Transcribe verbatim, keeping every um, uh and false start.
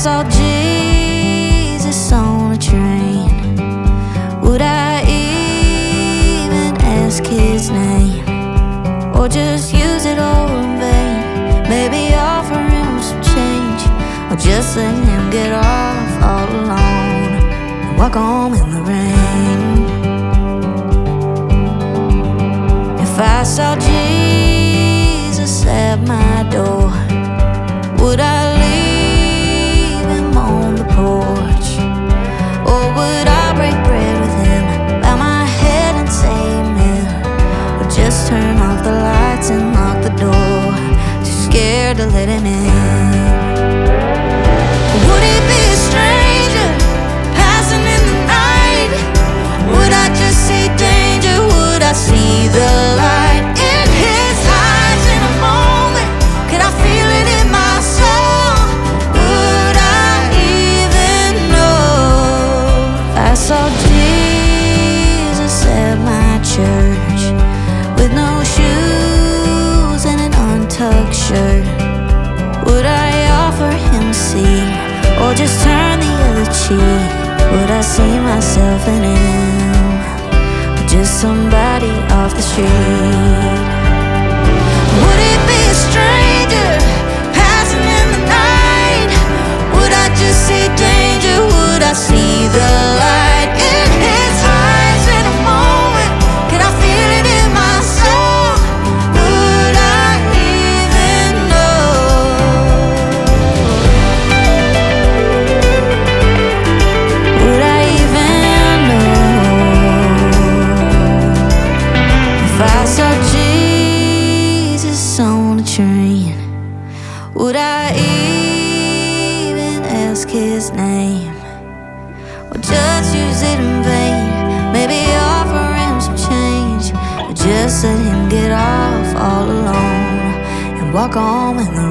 saw Jesus on a train, would I even ask his name? Or just use it all in vain? Maybe offer him some change, or just let him get off all alone and walk home in the rain. If I saw Jesus at my door, would I leave him on the porch? Or would I break bread with him, bow my head and say amen? Or just turn off the lights and lock the door, too scared to let him in? Would he be a stranger passing in the night? Would I just see danger? Would I see the light in his eyes in a moment? Could I feel it in my soul? Would I even know? I saw Jesus at my church with no shoes and an untucked shirt. Would I offer him a seat, or just turn the other cheek? Would I see myself in him, or just somebody off the street? Would he be a stranger passing in the night? Would I just see danger? Would I see the light in his eyes in a moment? Could I feel it in my soul? Would I even know? Would I even know? If I saw Jesus on a train, would I even ask his name? Or just use it in vain? Maybe offer him some change, or just let him get off all alone and walk home in the